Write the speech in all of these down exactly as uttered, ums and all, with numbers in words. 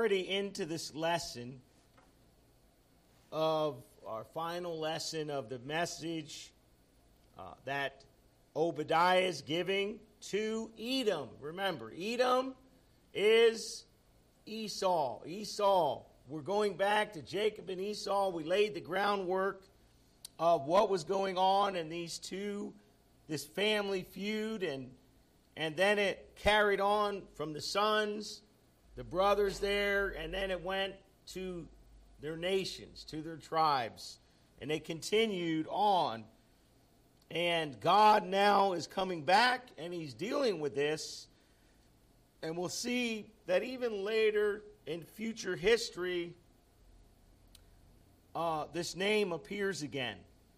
already into this lesson of our final lesson of the message uh, that Obadiah is giving to Edom. Remember, Edom is Esau. Esau. We're going back to Jacob and Esau. We laid the groundwork of what was going on in these two, this family feud, and and then it carried on from the sons, the brothers there, and then it went to their nations, to their tribes, and they continued on. And God now is coming back, and he's dealing with this, and we'll see that even later in future history, uh, this name appears again.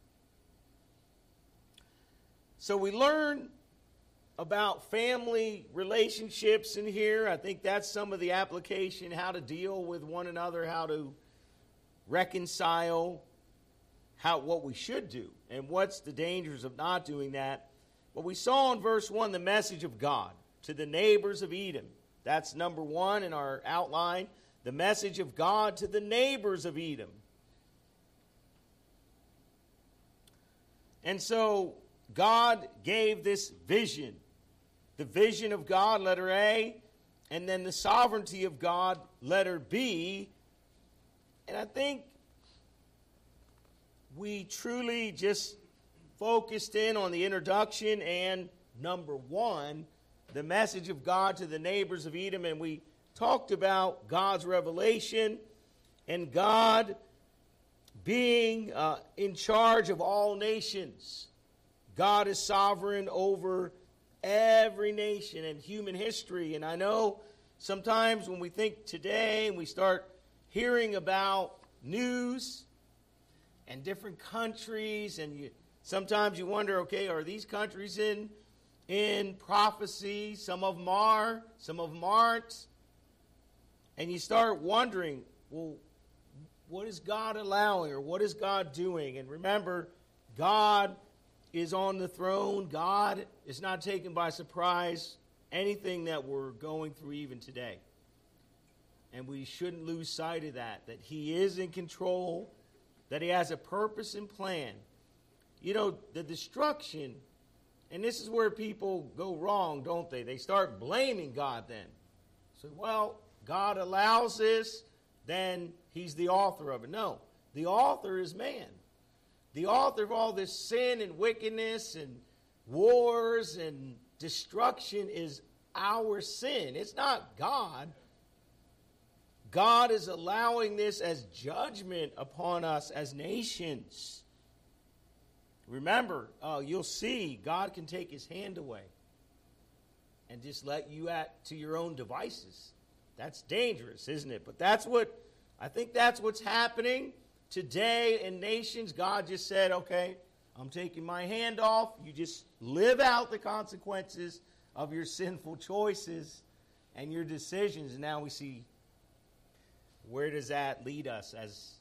So we learn about family relationships in here. I think that's some of the application, how to deal with one another, how to reconcile, how what we should do, and what's the dangers of not doing that. But we saw in verse one the message of God to the neighbors of Edom. That's number one in our outline, the message of God to the neighbors of Edom. And so God gave this vision. The vision of God, letter A, and then the sovereignty of God, letter B. And I think we truly just focused in on the introduction and number one, the message of God to the neighbors of Edom. And we talked about God's revelation and God being uh, in charge of all nations. God is sovereign over every nation in human history. And I know sometimes when we think today and we start hearing about news and different countries, and you, sometimes you wonder, okay, are these countries in, in prophecy? Some of them are, some of them aren't. And you start wondering, well, what is God allowing, or what is God doing? And remember, God is on the throne. God is not taken by surprise anything that we're going through even today. And we shouldn't lose sight of that, that he is in control, that he has a purpose and plan. You know, the destruction, and this is where people go wrong, don't they? They start blaming God then. So, well, God allows this, then he's the author of it. No, the author is man. The author of all this sin and wickedness and wars and destruction is our sin. It's not God. God is allowing this as judgment upon us as nations. Remember, uh, you'll see God can take his hand away and just let you at to your own devices. That's dangerous, isn't it? But that's what, I think that's what's happening today in nations. God just said, okay, I'm taking my hand off. You just live out the consequences of your sinful choices and your decisions. And now we see, where does that lead us as,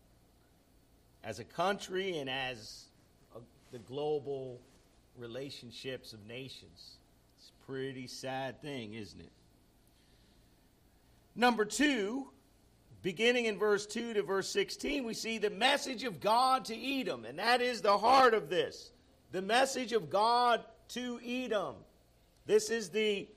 as a country and as a, the global relationships of nations? It's a pretty sad thing, isn't it? Number two, beginning in verse two to verse sixteen, we see the message of God to Edom, and that is the heart of this. The message of God to Edom. This is the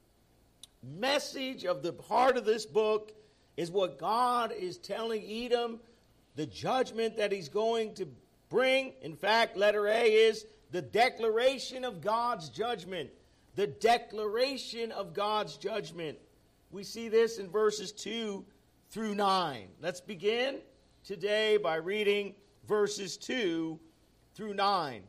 message of the heart of this book, is what God is telling Edom, the judgment that he's going to bring. In fact, letter A is the declaration of God's judgment. The declaration of God's judgment. We see this in verses two through nine. Let's begin today by reading verses two through nine.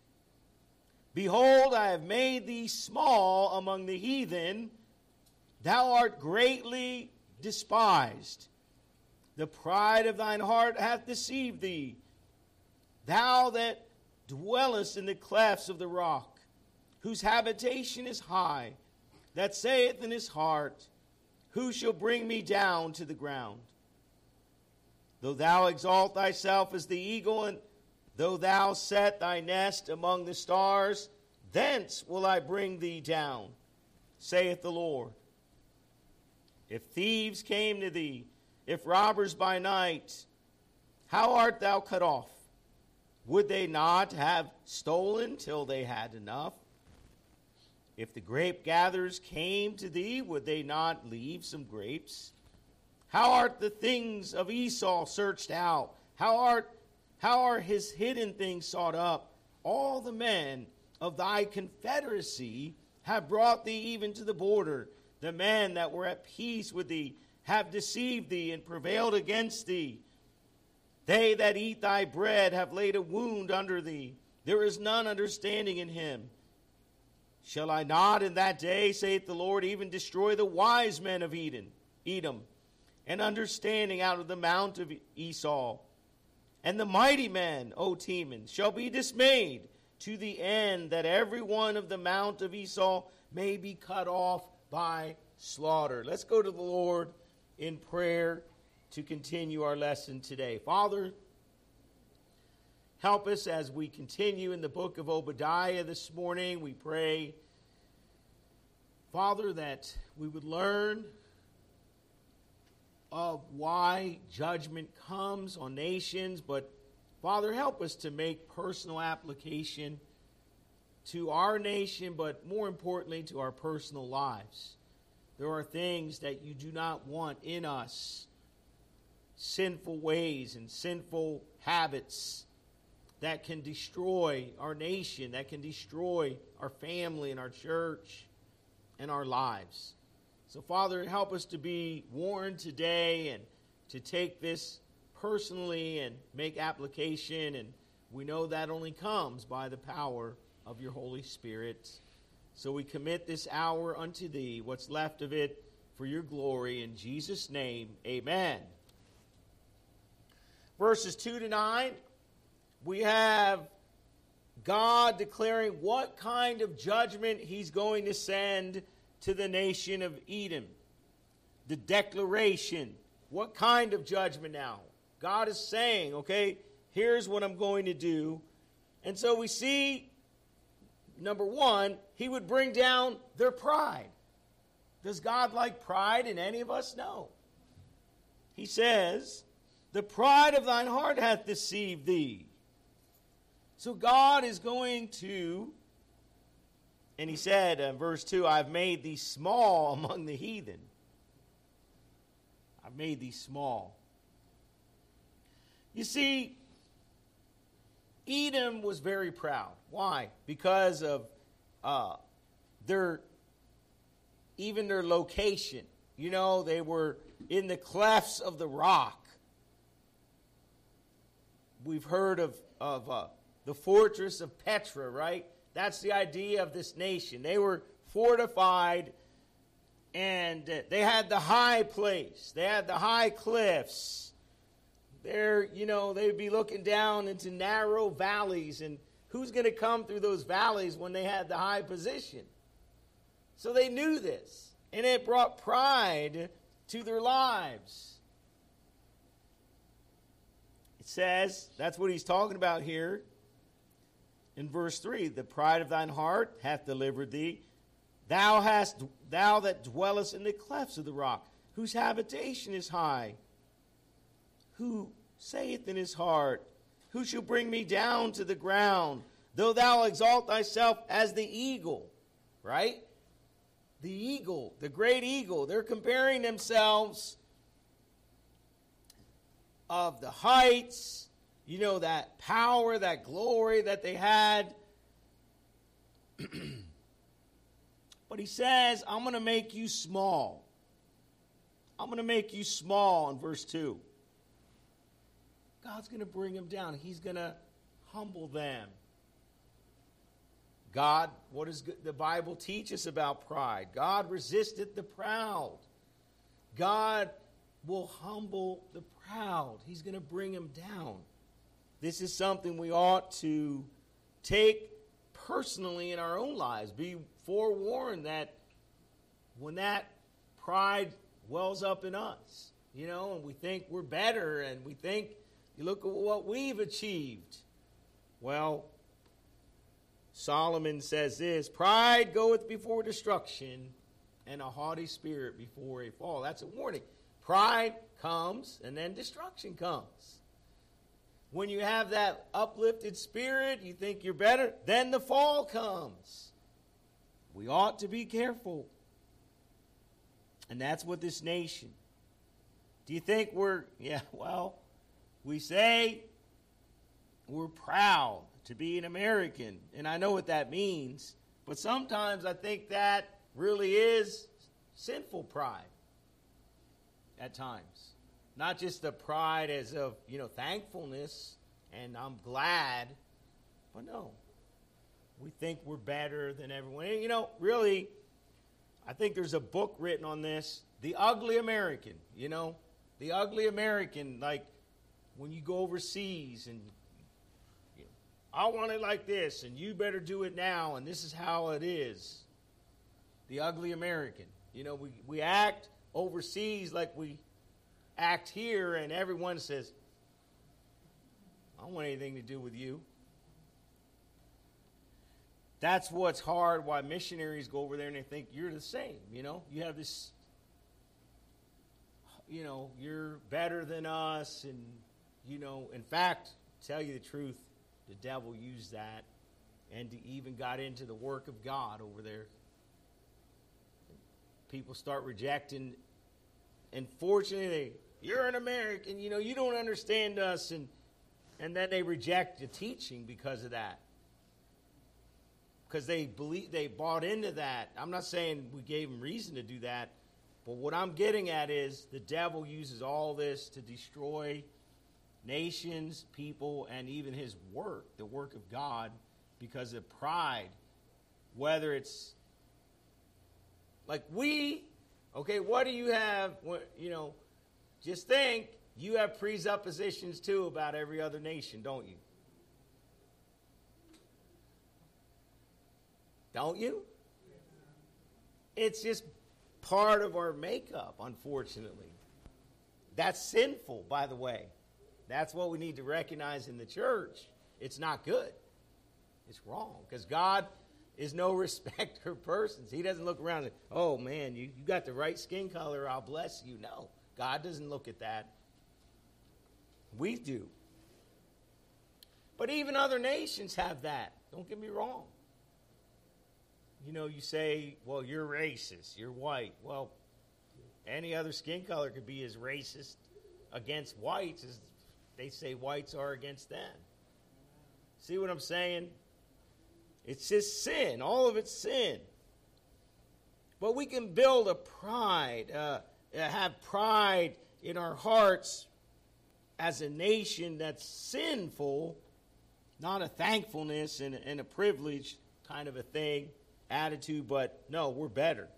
Behold, I have made thee small among the heathen. Thou art greatly despised. The pride of thine heart hath deceived thee. Thou that dwellest in the clefts of the rock, whose habitation is high, that saith in his heart, who shall bring me down to the ground? Though thou exalt thyself as the eagle, and though thou set thy nest among the stars, thence will I bring thee down, saith the Lord. If thieves came to thee, if robbers by night, how art thou cut off? Would they not have stolen till they had enough? If the grape gatherers came to thee, would they not leave some grapes? How art the things of Esau searched out? How art how are his hidden things sought up? All the men of thy confederacy have brought thee even to the border. The men that were at peace with thee have deceived thee and prevailed against thee. They that eat thy bread have laid a wound under thee. There is none understanding in him. Shall I not in that day, saith the Lord, even destroy the wise men of Eden, Edom, and understanding out of the mount of Esau? And the mighty men, O Teman, shall be dismayed, to the end that every one of the mount of Esau may be cut off by slaughter. Let's go to the Lord in prayer to continue our lesson today. Father, help us as we continue in the book of Obadiah this morning. We pray, Father, that we would learn of why judgment comes on nations, but Father, help us to make personal application to our nation, but more importantly, to our personal lives. There are things that you do not want in us, sinful ways and sinful habits that can destroy our nation, that can destroy our family and our church and our lives. So, Father, help us to be warned today and to take this personally and make application. And we know that only comes by the power of your Holy Spirit. So we commit this hour unto thee, what's left of it, for your glory. In Jesus' name, amen. Verses two to nine, we have God declaring what kind of judgment he's going to send to the nation of Edom. The declaration. What kind of judgment now? God is saying, okay, here's what I'm going to do. And so we see, number one, he would bring down their pride. Does God like pride in any of us? No. He says, the pride of thine heart hath deceived thee. So God is going to, and he said in verse two, I've made thee small among the heathen. I've made thee small. You see, Edom was very proud. Why? Because of uh, their, even their location. You know, they were in the clefts of the rock. We've heard of, of uh, the fortress of Petra, right? That's the idea of this nation. They were fortified, and they had the high place. They had the high cliffs. There, you know, they'd be looking down into narrow valleys, and who's going to come through those valleys when they had the high position? So they knew this, and it brought pride to their lives. It says, that's what he's talking about here in verse three, the pride of thine heart hath delivered thee. Thou hast, thou that dwellest in the clefts of the rock, whose habitation is high. Who saith in his heart, who shall bring me down to the ground? Though thou exalt thyself as the eagle, right? The eagle, the great eagle. They're comparing themselves of the heights, you know, that power, that glory that they had. But he says, I'm going to make you small. I'm going to make you small in verse two. God's going to bring them down. He's going to humble them. God, what does the Bible teach us about pride? God resisteth the proud. God will humble the proud. He's going to bring them down. This is something we ought to take personally in our own lives. Be forewarned that when that pride wells up in us, you know, and we think we're better, and we think, you look at what we've achieved. Well, Solomon says this, pride goeth before destruction, and a haughty spirit before a fall. That's a warning. Pride comes, and then destruction comes. When you have that uplifted spirit, you think you're better, then the fall comes. We ought to be careful. And that's what this nation. Do you think we're, yeah, well, we say we're proud to be an American, and I know what that means, but sometimes I think that really is sinful pride at times. Not just the pride as of, you know, thankfulness, and I'm glad, but no. We think we're better than everyone. And, you know, really, I think there's a book written on this, The Ugly American, you know. The Ugly American, like when you go overseas and you know, I want it like this, and you better do it now, and this is how it is. The Ugly American. You know, we, we act overseas like we act here, and everyone says, I don't want anything to do with you. That's what's hard, why missionaries go over there and they think you're the same, you know. You have this, you know, you're better than us, and, you know, in fact, to tell you the truth, the devil used that and even got into the work of God over there. People start rejecting, and fortunately, they, you're an American, you know, you don't understand us, and and then they reject the teaching because of that. Because they believe, they bought into that. I'm not saying we gave them reason to do that, but what I'm getting at is the devil uses all this to destroy nations, people, and even his work, the work of God, because of pride. Whether it's like we, okay, what do you have, what, you know, just think, you have presuppositions too about every other nation, don't you? Don't you? It's just part of our makeup, unfortunately. That's sinful, by the way. That's what we need to recognize in the church. It's not good. It's wrong. Because God is no respecter of persons. He doesn't look around and, oh, man, you, you got the right skin color, I'll bless you. No, God doesn't look at that. We do. But even other nations have that. Don't get me wrong. You know, you say, well, you're racist, you're white. Well, any other skin color could be as racist against whites as they say whites are against them. See what I'm saying? It's just sin. All of it's sin. But we can build a pride, uh, have pride in our hearts as a nation that's sinful, not a thankfulness and, and a privilege kind of a thing, attitude, but no, we're better.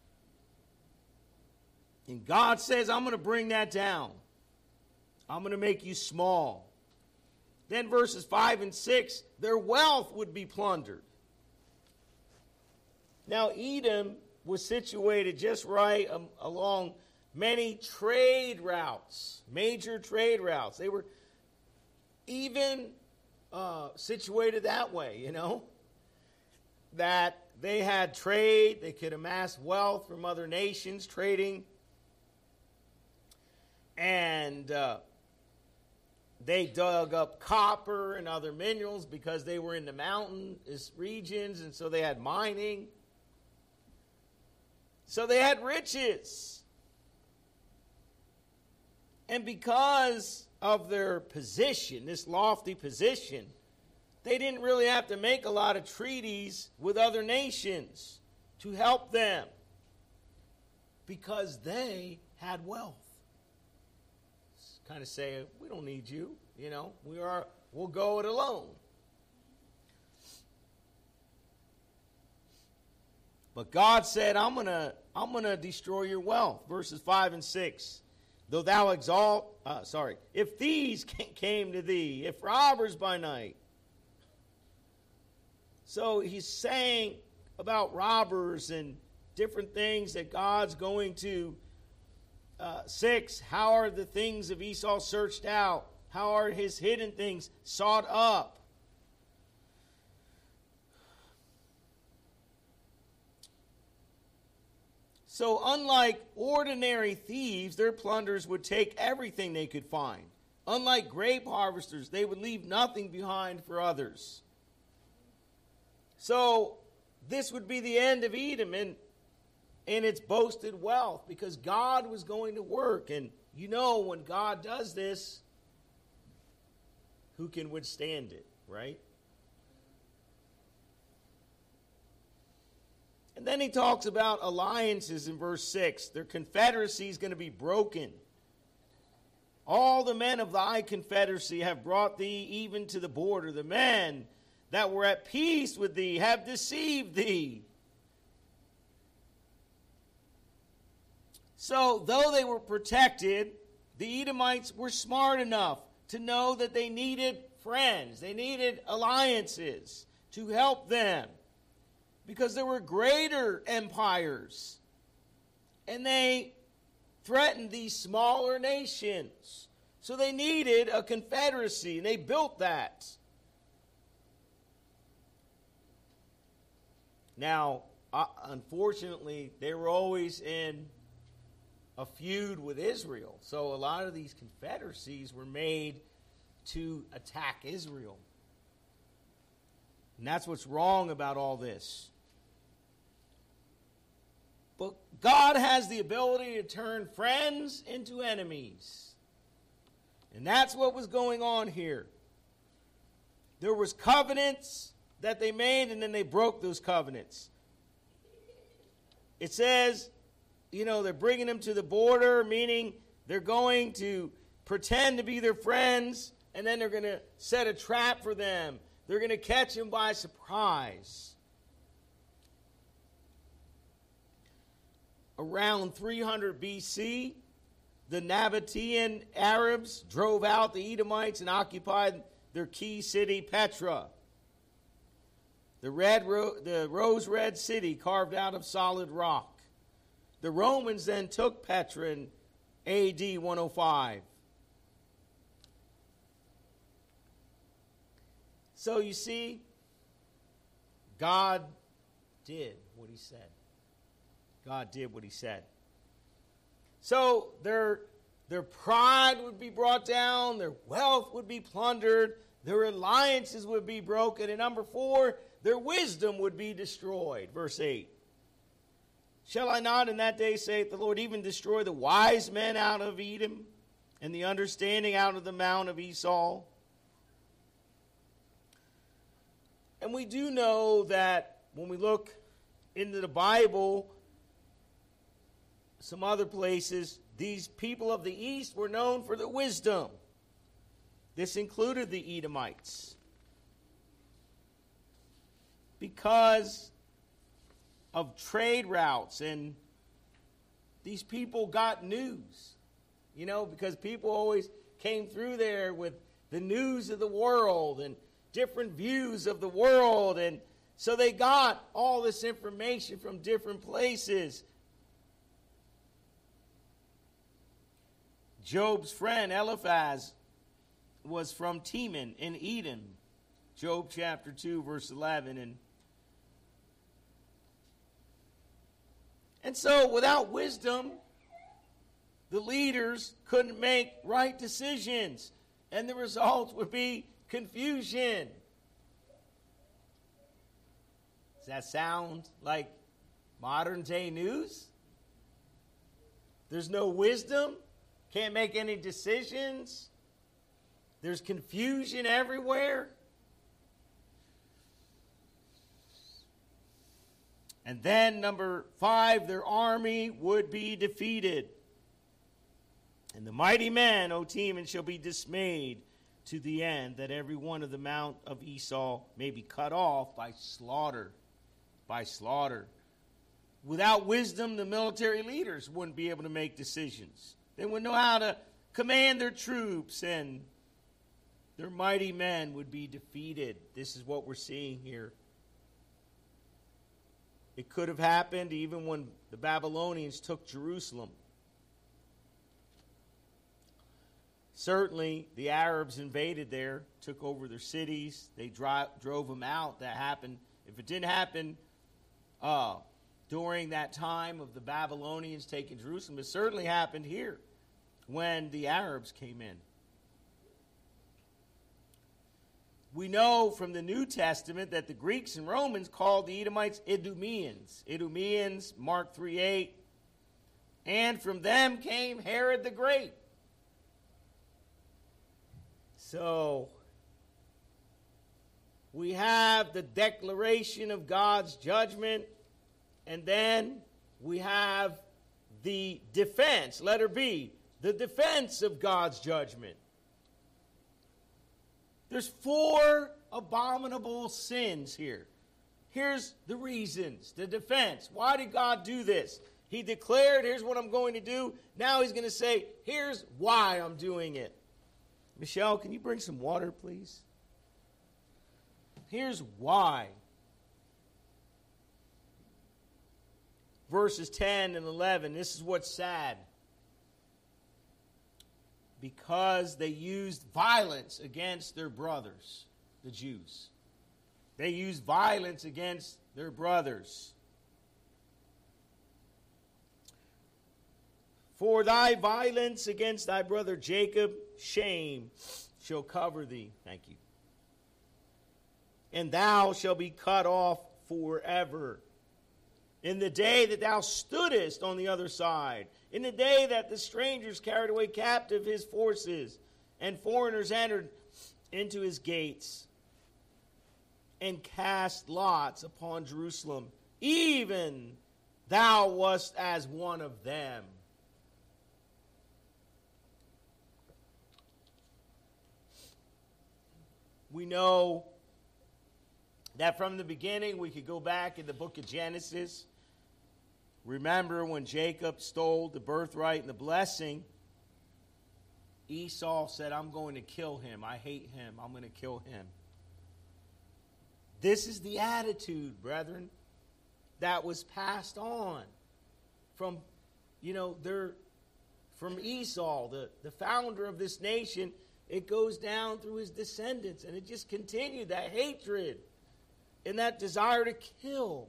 And God says, I'm going to bring that down. I'm going to make you small. Then verses five and six, their wealth would be plundered. Now, Edom was situated just right um, along many trade routes, major trade routes. They were even uh, situated that way, you know, that they had trade, they could amass wealth from other nations, trading, and uh, they dug up copper and other minerals because they were in the mountainous regions, and so they had mining. So they had riches. And because of their position, this lofty position, they didn't really have to make a lot of treaties with other nations to help them because they had wealth. Kind of say, we don't need you, you know, we are, we'll go it alone. But God said, I'm going to I'm going to destroy your wealth. Verses five and six. Though thou exalt, uh, sorry, if thieves came to thee, if robbers by night. So he's saying about robbers and different things that God's going to. Uh, six, how are the things of Esau searched out? How are his hidden things sought up? So unlike ordinary thieves, their plunders would take everything they could find. Unlike grape harvesters, they would leave nothing behind for others. So this would be the end of Edom and, and its boasted wealth, because God was going to work. And you know, when God does this, who can withstand it, right? And then he talks about alliances in verse six. Their confederacy is going to be broken. All the men of thy confederacy have brought thee even to the border. The men that were at peace with thee have deceived thee. So, though they were protected, the Edomites were smart enough to know that they needed friends. They needed alliances to help them, because there were greater empires, and they threatened these smaller nations. So they needed a confederacy, and they built that. Now, uh, unfortunately, they were always in a feud with Israel. So a lot of these confederacies were made to attack Israel. And that's what's wrong about all this. But God has the ability to turn friends into enemies. And that's what was going on here. There was covenants that they made, and then they broke those covenants. It says, you know, they're bringing them to the border, meaning they're going to pretend to be their friends, and then they're going to set a trap for them. They're going to catch them by surprise. Around three hundred B C, the Nabatean Arabs drove out the Edomites and occupied their key city, Petra. The, red ro- the rose red city carved out of solid rock. The Romans then took Petra in A D one oh five. So you see, God did what he said. God did what he said. So their, their pride would be brought down, their wealth would be plundered, their alliances would be broken, and number four, their wisdom would be destroyed. Verse eight. Shall I not in that day, saith the Lord, even destroy the wise men out of Edom, and the understanding out of the mount of Esau? And we do know that when we look into the Bible, some other places, these people of the east were known for their wisdom. This included the Edomites, because of trade routes, and these people got news, you know, because people always came through there with the news of the world and different views of the world, and so they got all this information from different places. Job's friend Eliphaz was from Teman in Edom. Job chapter two, verse eleven. And, and so without wisdom, the leaders couldn't make right decisions. And the result would be confusion. Does that sound like modern day news? There's no wisdom. Can't make any decisions. There's confusion everywhere. And then, number five, their army would be defeated. And the mighty men, O Teman, shall be dismayed to the end, that every one of the mount of Esau may be cut off by slaughter. By slaughter. Without wisdom, the military leaders wouldn't be able to make decisions. They wouldn't know how to command their troops, and their mighty men would be defeated. This is what we're seeing here. It could have happened even when the Babylonians took Jerusalem. Certainly, the Arabs invaded there, took over their cities. They dri- drove them out. That happened. If it didn't happen uh, during that time of the Babylonians taking Jerusalem. It certainly happened here when the Arabs came in. We know from the New Testament that the Greeks and Romans called the Edomites Idumeans. Idumeans, Mark three eight. And from them came Herod the Great. So, we have the declaration of God's judgment, and then we have the defense, letter B, the defense of God's judgment. There's four abominable sins here. Here's the reasons, the defense. Why did God do this? He declared, here's what I'm going to do. Now he's going to say, here's why I'm doing it. Michelle, can you bring some water, please? Here's why. Verses ten and eleven, this is what's sad. Because they used violence against their brothers, the Jews. They used violence against their brothers. For thy violence against thy brother Jacob, shame shall cover thee. Thank you. And thou shalt be cut off forever. In the day that thou stoodest on the other side, in the day that the strangers carried away captive his forces, and foreigners entered into his gates, and cast lots upon Jerusalem, even thou wast as one of them. We know that from the beginning, we could go back in the book of Genesis. Remember when Jacob stole the birthright and the blessing, Esau said, I'm going to kill him. I hate him. I'm going to kill him. This is the attitude, brethren, that was passed on from, you know, their, from Esau, the, the founder of this nation. It goes down through his descendants, and it just continued, that hatred and that desire to kill.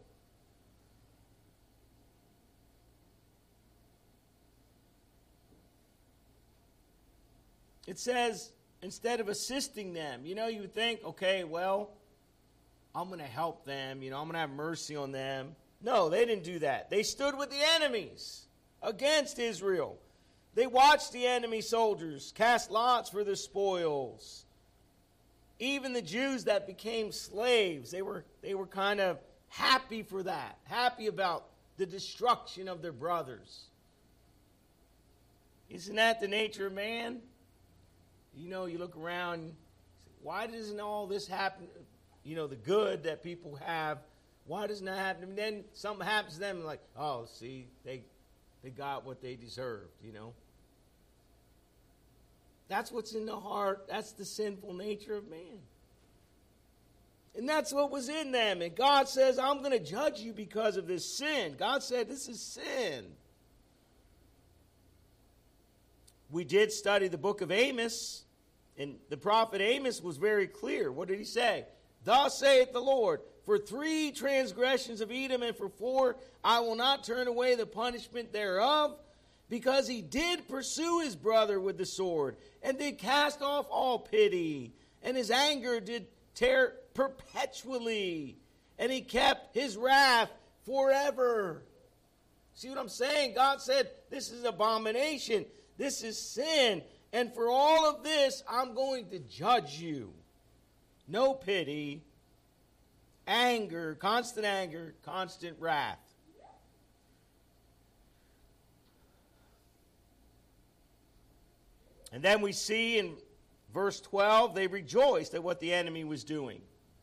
It says, instead of assisting them, you know, you would think, okay, well, I'm going to help them. You know, I'm going to have mercy on them. No, they didn't do that. They stood with the enemies against Israel. They watched the enemy soldiers cast lots for the spoils. Even the Jews that became slaves, they were, they were kind of happy for that, happy about the destruction of their brothers. Isn't that the nature of man? You know, you look around, why doesn't all this happen? You know, the good that people have, why doesn't that happen? And then something happens to them, like, oh, see, they they got what they deserved, you know. That's what's in the heart. That's the sinful nature of man. And that's what was in them. And God says, I'm going to judge you because of this sin. God said, this is sin. We did study the book of Amos. And the prophet Amos was very clear. What did he say? Thus saith the Lord, for three transgressions of Edom, and for four, I will not turn away the punishment thereof, because he did pursue his brother with the sword, and did cast off all pity, and his anger did tear perpetually, and he kept his wrath forever. See what I'm saying? God said, this is abomination. This is sin. And for all of this, I'm going to judge you. No pity, anger, constant anger, constant wrath. And then we see in verse twelve, they rejoiced at what the enemy was doing.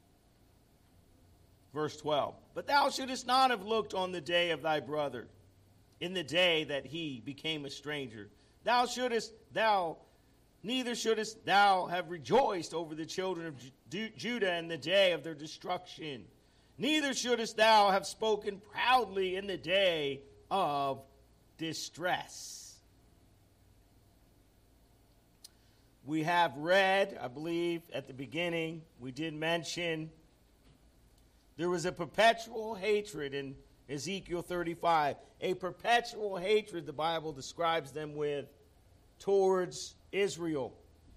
Verse twelve, but thou shouldest not have looked on the day of thy brother, in the day that he became a stranger. Thou shouldest, thou, neither shouldest thou have rejoiced over the children of Ju- Judah in the day of their destruction. Neither shouldest thou have spoken proudly in the day of distress. We have read, I believe, at the beginning, we did mention there was a perpetual hatred in, Ezekiel thirty-five. A perpetual hatred, the Bible describes them with, towards Israel.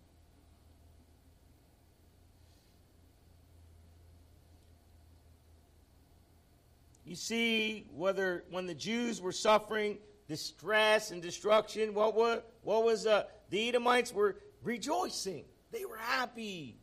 You see, whether when the Jews were suffering distress and destruction, what was, what was uh, the Edomites were rejoicing. They were happy.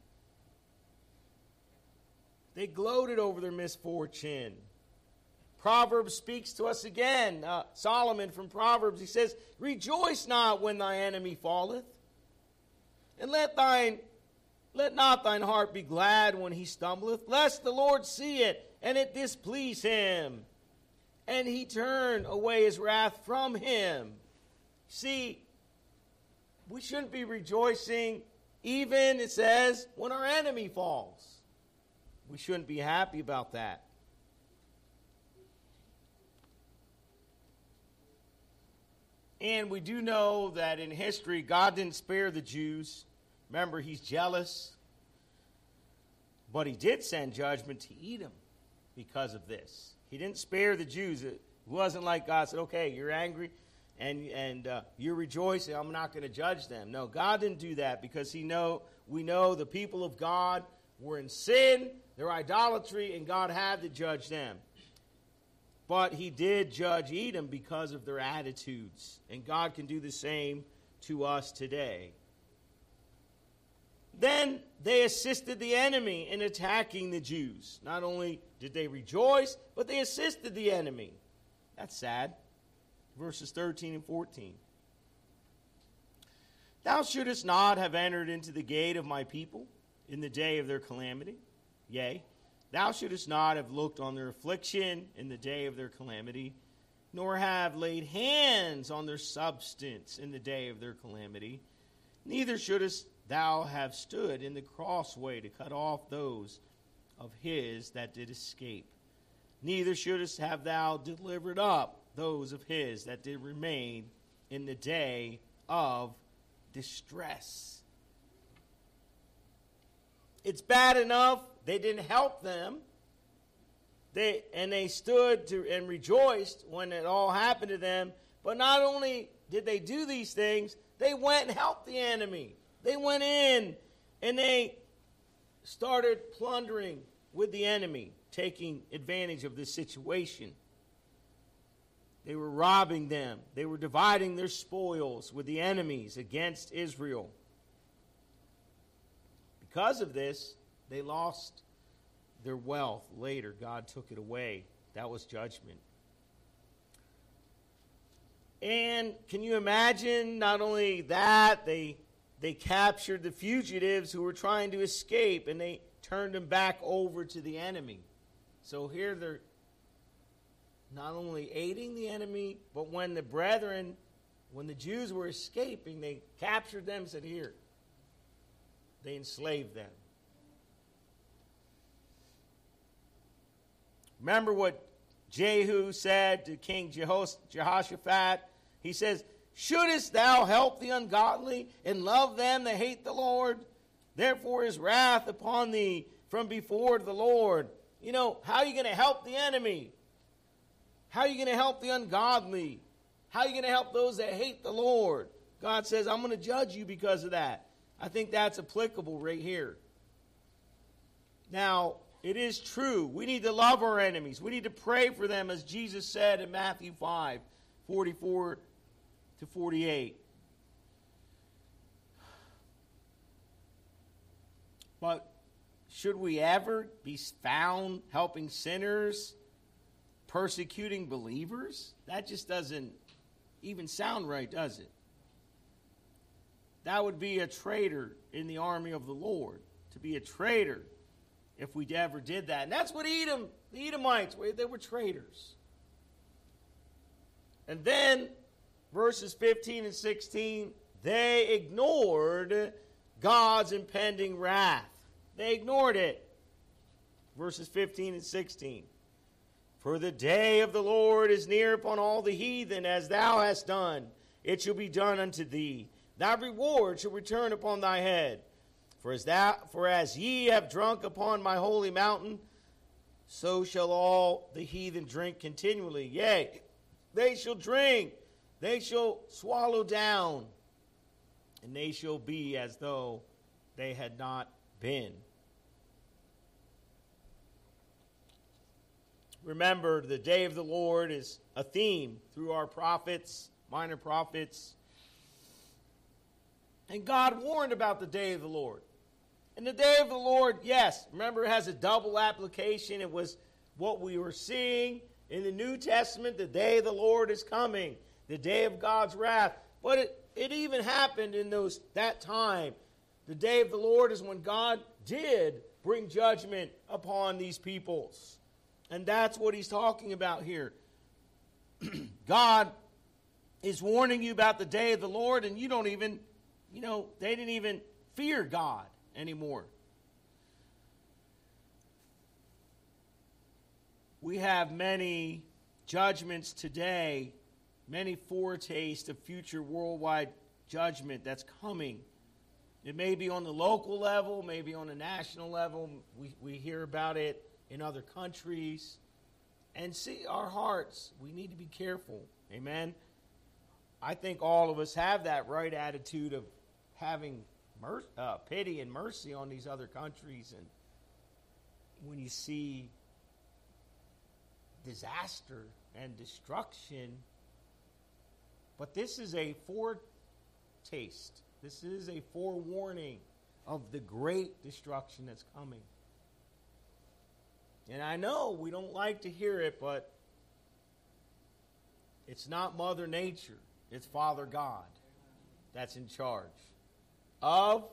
They gloated over their misfortune. Proverbs speaks to us again. Uh, Solomon from Proverbs, he says, rejoice not when thy enemy falleth, and let thine let not thine heart be glad when he stumbleth, lest the Lord see it, and it displease him, and he turn away his wrath from him. See, we shouldn't be rejoicing even, it says, when our enemy falls. We shouldn't be happy about that. And we do know that in history, God didn't spare the Jews. Remember, he's jealous. But he did send judgment to Edom because of this. He didn't spare the Jews. It wasn't like God said, okay, you're angry and, and uh, you're rejoicing. I'm not going to judge them. No, God didn't do that because he know we know the people of God were in sin, their idolatry, and God had to judge them. But he did judge Edom because of their attitudes. And God can do the same to us today. Then they assisted the enemy in attacking the Jews. Not only did they rejoice, but they assisted the enemy. That's sad. Verses thirteen and fourteen. Thou shouldest not have entered into the gate of my people in the day of their calamity. Yea, thou shouldest not have looked on their affliction in the day of their calamity, nor have laid hands on their substance in the day of their calamity. Neither shouldest thou have stood in the crossway to cut off those of his that did escape. Neither shouldest have thou delivered up those of his that did remain in the day of distress. It's bad enough they didn't help them. They and they stood to and rejoiced when it all happened to them. But not only did they do these things, they went and helped the enemy. They went in and they started plundering with the enemy, taking advantage of this situation. They were robbing them. They were dividing their spoils with the enemies against Israel. Because of this, they lost their wealth later. God took it away. That was judgment. And can you imagine, not only that, they they captured the fugitives who were trying to escape, and they turned them back over to the enemy. So here they're not only aiding the enemy, but when the brethren, when the Jews were escaping, they captured them and said, here. They enslaved them. Remember what Jehu said to King Jehos- Jehoshaphat? He says, shouldest thou help the ungodly and love them that hate the Lord? Therefore is wrath upon thee from before the Lord. You know, how are you going to help the enemy? How are you going to help the ungodly? How are you going to help those that hate the Lord? God says, I'm going to judge you because of that. I think that's applicable right here. Now, it is true. We need to love our enemies. We need to pray for them, as Jesus said in Matthew five, forty-four to forty-eight. But should we ever be found helping sinners, persecuting believers? That just doesn't even sound right, does it? That would be a traitor in the army of the Lord, to be a traitor if we ever did that. And that's what Edom, the Edomites, they were traitors. And then, verses fifteen and sixteen, they ignored God's impending wrath. They ignored it. Verses fifteen and sixteen. For the day of the Lord is near upon all the heathen, as thou hast done. It shall be done unto thee. Thy reward shall return upon thy head. For as, thou, for as ye have drunk upon my holy mountain, so shall all the heathen drink continually. Yea, they shall drink, they shall swallow down, and they shall be as though they had not been. Remember, the day of the Lord is a theme through our prophets, minor prophets. And God warned about the day of the Lord. And the day of the Lord, yes, remember, it has a double application. It was what we were seeing in the New Testament. The day of the Lord is coming, the day of God's wrath. But it, it even happened in those that time. The day of the Lord is when God did bring judgment upon these peoples. And that's what he's talking about here. God is warning you about the day of the Lord, and you don't even, you know, they didn't even fear God anymore. We have many judgments today, many foretastes of future worldwide judgment that's coming. It may be on the local level, maybe on the national level. We, we hear about it in other countries. And see, our hearts, we need to be careful. Amen. I think all of us have that right attitude of having mer- uh, pity and mercy on these other countries. And when you see disaster and destruction, but this is a foretaste. This is a forewarning of the great destruction that's coming. And I know we don't like to hear it, but it's not Mother Nature. It's Father God that's in charge of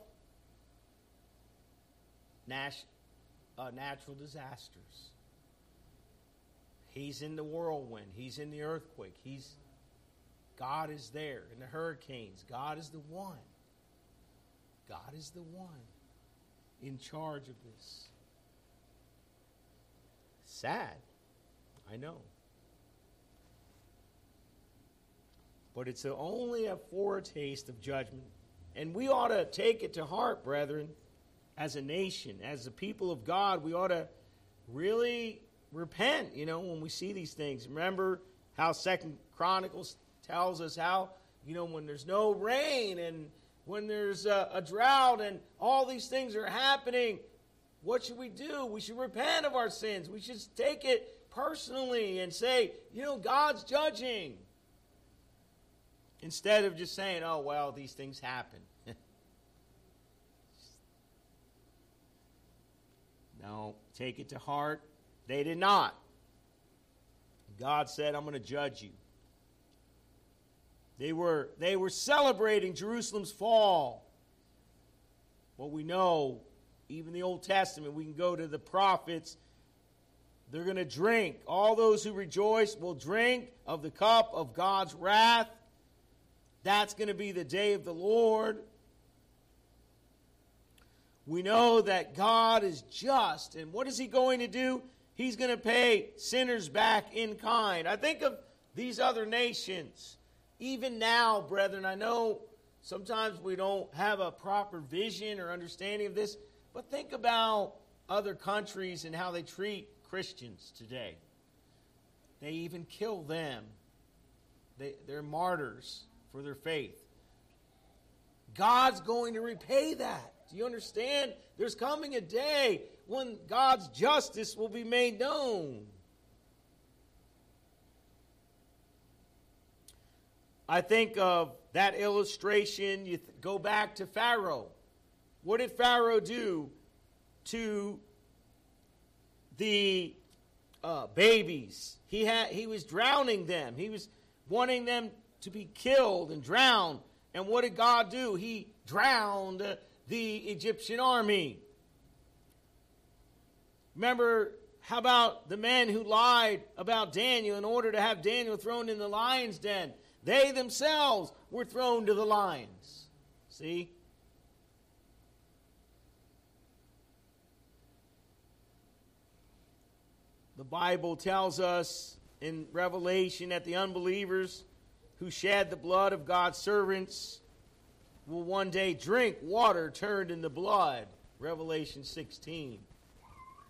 nat- uh, natural disasters. He's in the whirlwind. He's in the earthquake. He's God is there in the hurricanes. God is the one. God is the one in charge of this. Sad, I know. But it's a, only a foretaste of judgment. And we ought to take it to heart, brethren, as a nation, as the people of God. We ought to really repent, you know, when we see these things. Remember how Second Chronicles tells us how, you know, when there's no rain and when there's a, a drought and all these things are happening, what should we do? We should repent of our sins. We should take it personally and say, you know, God's judging. Instead of just saying, oh, well, these things happen. No, take it to heart. They did not. God said, I'm going to judge you. They were, they were celebrating Jerusalem's fall. Well, we know, even the Old Testament, we can go to the prophets. They're going to drink. All those who rejoice will drink of the cup of God's wrath. That's going to be the day of the Lord. We know that God is just. And what is he going to do? He's going to pay sinners back in kind. I think of these other nations. Even now, brethren, I know sometimes we don't have a proper vision or understanding of this. But think about other countries and how they treat Christians today. They even kill them. They, they're martyrs for their faith. God's going to repay that. Do you understand? There's coming a day when God's justice will be made known. I think of that illustration. You th- go back to Pharaoh. What did Pharaoh do to the uh, babies? He had he was drowning them. He was wanting them to be killed and drowned. And what did God do? He drowned the Egyptian army. Remember, how about the men who lied about Daniel in order to have Daniel thrown in the lion's den? They themselves were thrown to the lions. See? The Bible tells us in Revelation that the unbelievers who shed the blood of God's servants will one day drink water turned into blood. Revelation sixteen.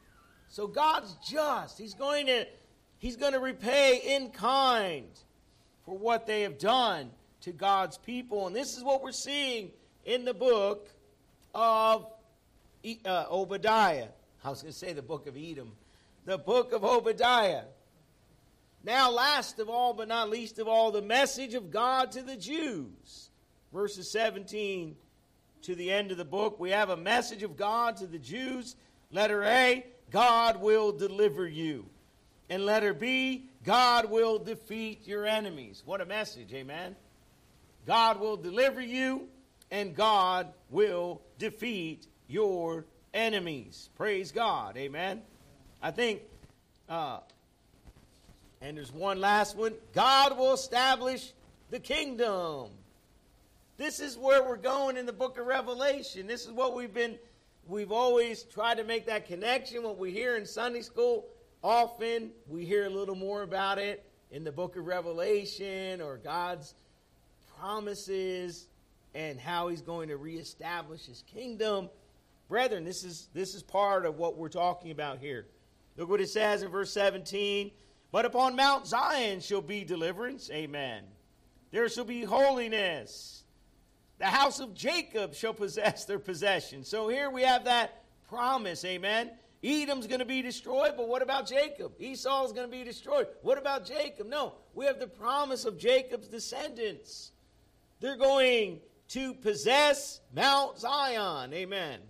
So God's just. He's going to, he's going to repay in kind for what they have done to God's people. And this is what we're seeing in the book of uh, Obadiah. I was going to say the book of Edom. The book of Obadiah. Now, last of all, but not least of all, the message of God to the Jews. Verses seventeen to the end of the book, we have a message of God to the Jews. Letter A, God will deliver you. And letter B, God will defeat your enemies. What a message, amen? God will deliver you, and God will defeat your enemies. Praise God, amen? I think, uh, and there's one last one. God will establish the kingdom. This is where we're going in the book of Revelation. This is what we've been, we've always tried to make that connection. What we hear in Sunday school, often we hear a little more about it in the book of Revelation, or God's promises and how he's going to reestablish his kingdom. Brethren, this is, this is part of what we're talking about here. Look what it says in verse seventeen. But upon Mount Zion shall be deliverance. Amen. There shall be holiness. The house of Jacob shall possess their possession. So here we have that promise. Amen. Edom's going to be destroyed, but what about Jacob? Esau's going to be destroyed. What about Jacob? No, we have the promise of Jacob's descendants. They're going to possess Mount Zion. Amen.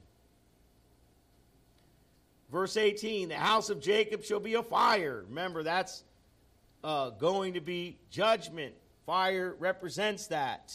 Verse eighteen, the house of Jacob shall be a fire. Remember, that's uh, going to be judgment. Fire represents that.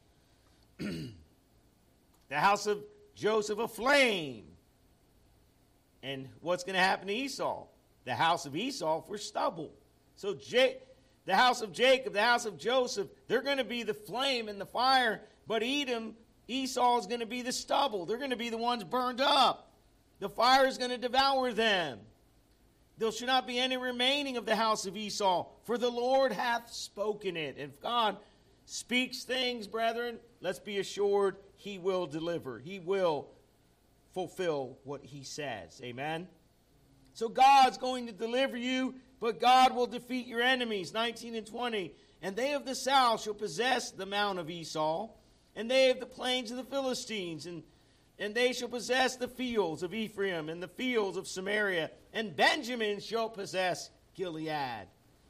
The house of Joseph a flame. And what's going to happen to Esau? The house of Esau for stubble. So J- the house of Jacob, the house of Joseph, they're going to be the flame and the fire. But Edom, Esau is going to be the stubble. They're going to be the ones burned up. The fire is going to devour them. There shall not be any remaining of the house of Esau, for the Lord hath spoken it. And if God speaks things, brethren, let's be assured he will deliver. He will fulfill what he says. Amen? So God's going to deliver you, but God will defeat your enemies. nineteen and twenty. And they of the south shall possess the mount of Esau, and they of the plains of the Philistines, and And they shall possess the fields of Ephraim and the fields of Samaria, and Benjamin shall possess Gilead.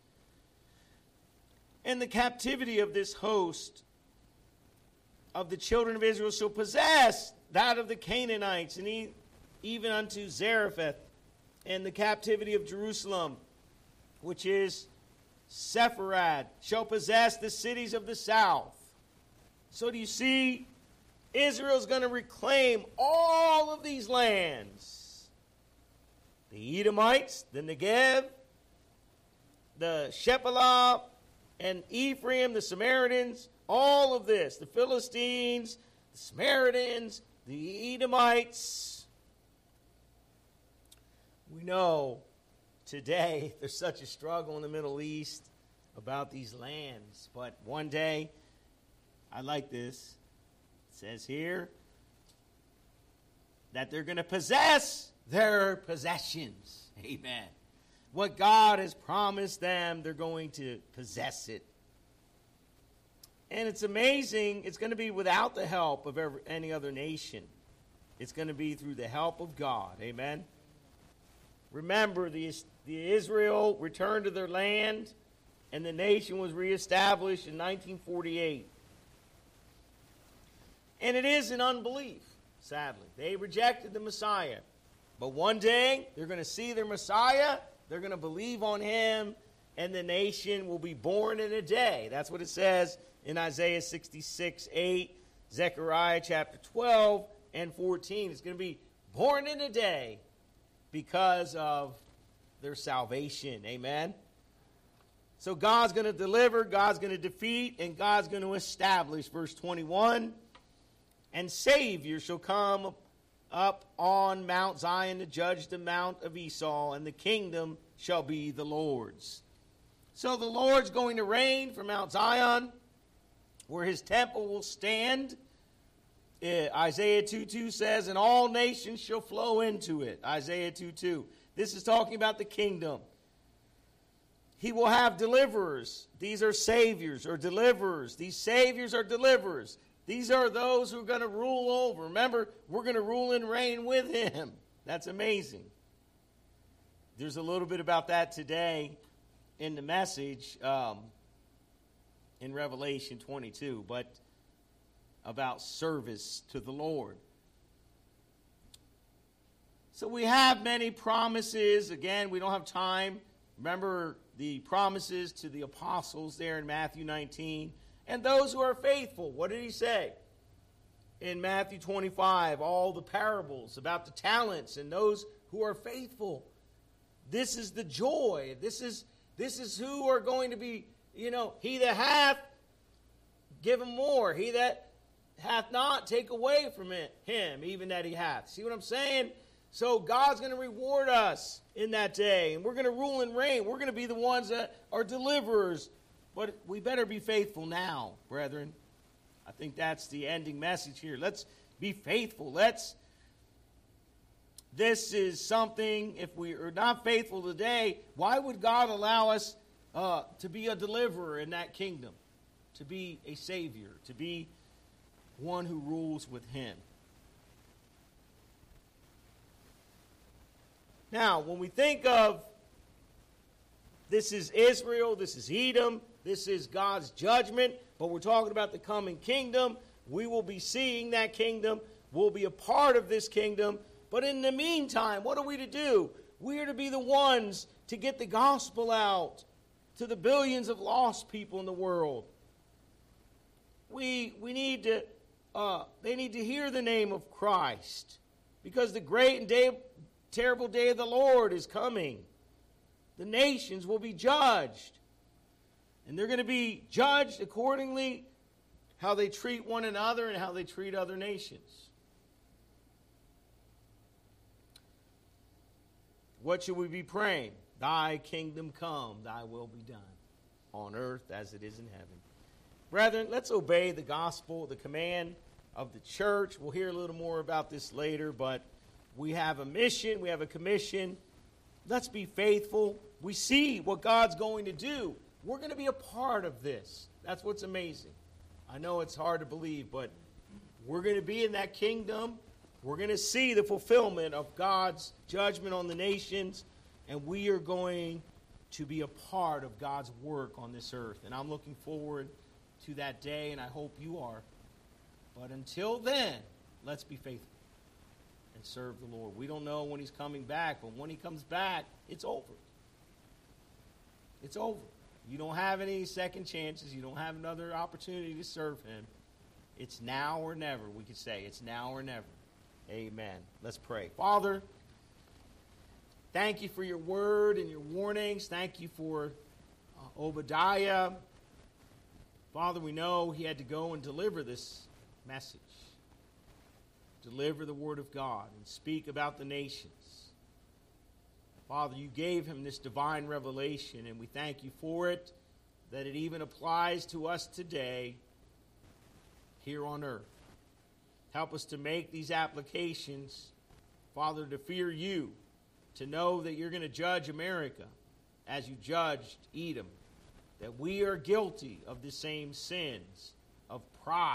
And the captivity of this host of the children of Israel shall possess that of the Canaanites, and e- even unto Zarephath, and the captivity of Jerusalem, which is Sepharad, shall possess the cities of the south. So do you see? Israel's going to reclaim all of these lands. The Edomites, the Negev, the Shephelah, and Ephraim, the Samaritans, all of this. The Philistines, the Samaritans, the Edomites. We know today there's such a struggle in the Middle East about these lands. But one day, I like this. It says here that they're going to possess their possessions. Amen. What God has promised them, they're going to possess it. And it's amazing. It's going to be without the help of every, any other nation. It's going to be through the help of God. Amen. Remember, the, the Israel returned to their land, and the nation was reestablished in nineteen forty-eight. And it is in unbelief, sadly. They rejected the Messiah. But one day, they're going to see their Messiah, they're going to believe on him, and the nation will be born in a day. That's what it says in Isaiah sixty-six, eight, Zechariah chapter twelve and fourteen. It's going to be born in a day because of their salvation. Amen? So God's going to deliver, God's going to defeat, and God's going to establish. Verse twenty-one. And Savior shall come up on Mount Zion to judge the mount of Esau, and the kingdom shall be the Lord's. So the Lord's going to reign from Mount Zion, where his temple will stand. Uh, Isaiah two two says, and all nations shall flow into it. Isaiah two two. This is talking about the kingdom. He will have deliverers. These are saviors or deliverers. These saviors are deliverers. These are those who are going to rule over. Remember, we're going to rule and reign with him. That's amazing. There's a little bit about that today in the message um, in Revelation twenty-two, but about service to the Lord. So we have many promises. Again, we don't have time. Remember the promises to the apostles there in Matthew nineteen. And those who are faithful, what did he say? In Matthew twenty-five, all the parables about the talents and those who are faithful. This is the joy. This is, this is who are going to be, you know, he that hath, give him more. He that hath not, take away from it, him, even that he hath. See what I'm saying? So God's going to reward us in that day. And we're going to rule and reign. We're going to be the ones that are deliverers. But we better be faithful now, brethren. I think that's the ending message here. Let's be faithful. Let's. This is something, if we are not faithful today, why would God allow us uh, to be a deliverer in that kingdom? To be a savior, to be one who rules with him. Now, when we think of this is Israel, this is Edom, this is God's judgment, but we're talking about the coming kingdom. We will be seeing that kingdom. We'll be a part of this kingdom. But in the meantime, what are we to do? We are to be the ones to get the gospel out to the billions of lost people in the world. We, we need to, uh, they need to hear the name of Christ, because the great and day, terrible day of the Lord is coming. The nations will be judged. And they're going to be judged accordingly how they treat one another and how they treat other nations. What should we be praying? Thy kingdom come, thy will be done, on earth as it is in heaven. Brethren, let's obey the gospel, the command of the church. We'll hear a little more about this later, but we have a mission, we have a commission. Let's be faithful. We see what God's going to do. We're going to be a part of this. That's what's amazing. I know it's hard to believe, but we're going to be in that kingdom. We're going to see the fulfillment of God's judgment on the nations, and we are going to be a part of God's work on this earth. And I'm looking forward to that day, and I hope you are. But until then, let's be faithful and serve the Lord. We don't know when he's coming back, but when he comes back, it's over. It's over. You don't have any second chances. You don't have another opportunity to serve him. It's now or never, we could say. It's now or never. Amen. Let's pray. Father, thank you for your word and your warnings. Thank you for uh, Obadiah. Father, we know he had to go and deliver this message. Deliver the word of God and speak about the nations. Father, you gave him this divine revelation, and we thank you for it, that it even applies to us today here on earth. Help us to make these applications, Father, to fear you, to know that you're going to judge America as you judged Edom, that we are guilty of the same sins of pride.